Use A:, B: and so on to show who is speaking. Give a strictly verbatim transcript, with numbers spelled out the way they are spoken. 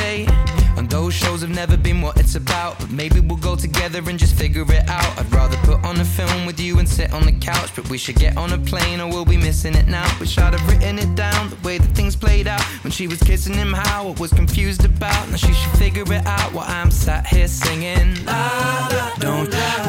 A: date. And those shows have never been what it's about, but maybe we'll go together and just figure it out. I'd rather put on a film with you and sit on the couch, but we should get on a plane or we'll be missing it now. Wish I'd have written it down, the way that things played out when she was kissing him, how I was confused about. Now she should figure it out while I'm sat here singing la la. Don't